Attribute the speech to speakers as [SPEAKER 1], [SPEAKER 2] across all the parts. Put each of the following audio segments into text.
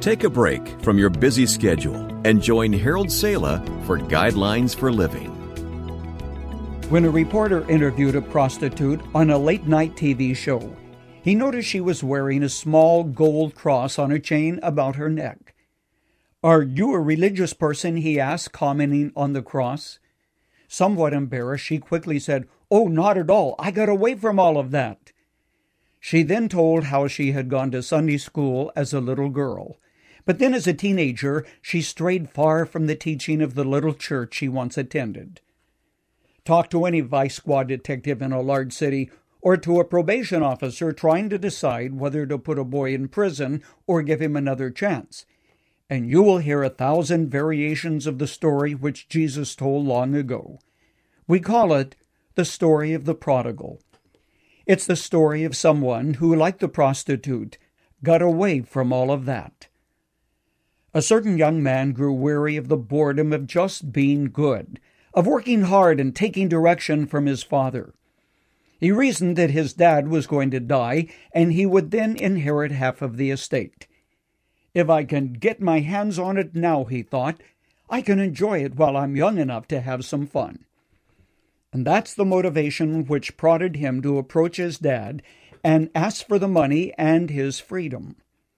[SPEAKER 1] Take a break from your busy schedule and join Harold Sala for Guidelines for Living.
[SPEAKER 2] When a reporter interviewed a prostitute on a late-night TV show, he noticed she was wearing a small gold cross on a chain about her neck. "Are you a religious person?" he asked, commenting on the cross. Somewhat embarrassed, she quickly said, "Oh, not at all. I got away from all of that." She then told how she had gone to Sunday school as a little girl. But then as a teenager, she strayed far from the teaching of the little church she once attended. Talk to any vice squad detective in a large city, or to a probation officer trying to decide whether to put a boy in prison or give him another chance, and you will hear 1,000 variations of the story which Jesus told long ago. We call it the story of the prodigal. It's the story of someone who, like the prostitute, got away from all of that. A certain young man grew weary of the boredom of just being good, of working hard and taking direction from his father. He reasoned that his dad was going to die, and he would then inherit half of the estate. If I can get my hands on it now, he thought, I can enjoy it while I'm young enough to have some fun. And that's the motivation which prodded him to approach his dad and ask for the money and his freedom.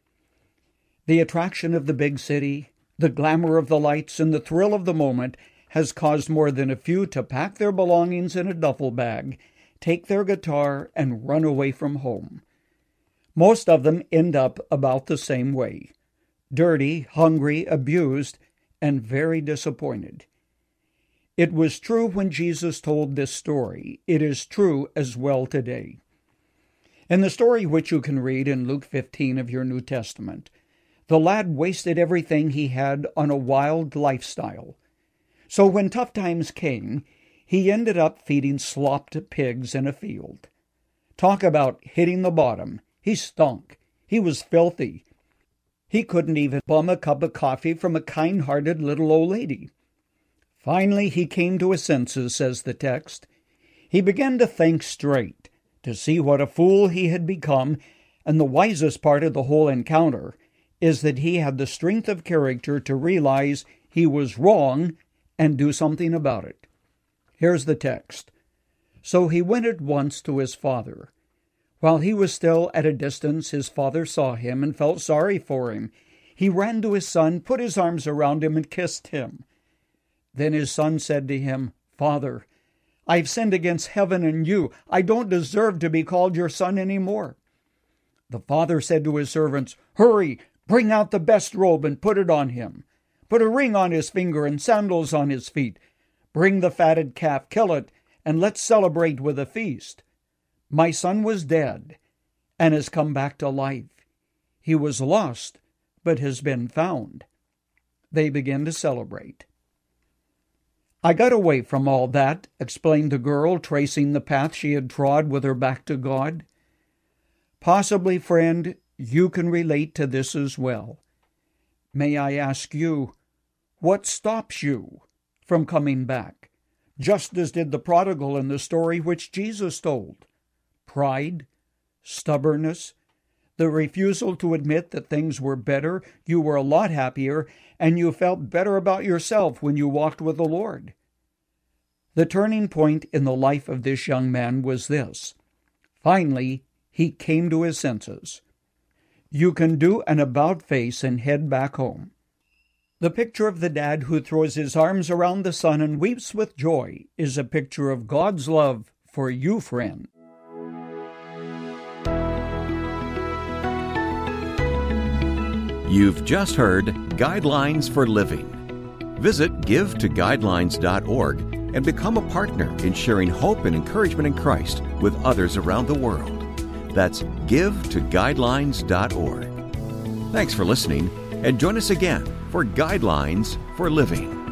[SPEAKER 2] The attraction of the big city, the glamour of the lights, and the thrill of the moment has caused more than a few to pack their belongings in a duffel bag, take their guitar, and run away from home. Most of them end up about the same way: dirty, hungry, abused, and very disappointed. It was true when Jesus told this story. It is true as well today. In the story which you can read in Luke 15 of your New Testament, the lad wasted everything he had on a wild lifestyle. So when tough times came, he ended up feeding slop to pigs in a field. Talk about hitting the bottom. He stunk. He was filthy. He couldn't even bum a cup of coffee from a kind-hearted little old lady. Finally, he came to his senses, says the text. He began to think straight, to see what a fool he had become, and the wisest part of the whole encounter is that he had the strength of character to realize he was wrong and do something about it. Here's the text. So he went at once to his father. While he was still at a distance, his father saw him and felt sorry for him. He ran to his son, put his arms around him, and kissed him. Then his son said to him, "Father, I've sinned against heaven and you. I don't deserve to be called your son any more." The father said to his servants, "Hurry, bring out the best robe and put it on him. Put a ring on his finger and sandals on his feet. Bring the fatted calf, kill it, and let's celebrate with a feast. My son was dead and has come back to life. He was lost, but has been found." They began to celebrate. "I got away from all that," explained the girl, tracing the path she had trod with her back to God. Possibly, friend, you can relate to this as well. May I ask you, what stops you from coming back, just as did the prodigal in the story which Jesus told? Pride, stubbornness, the refusal to admit that things were better, you were a lot happier, and you felt better about yourself when you walked with the Lord. The turning point in the life of this young man was this. Finally, he came to his senses. You can do an about-face and head back home. The picture of the dad who throws his arms around the son and weeps with joy is a picture of God's love for you, friend.
[SPEAKER 1] You've just heard Guidelines for Living. Visit givetoguidelines.org and become a partner in sharing hope and encouragement in Christ with others around the world. That's givetoguidelines.org. Thanks for listening, and join us again for Guidelines for Living.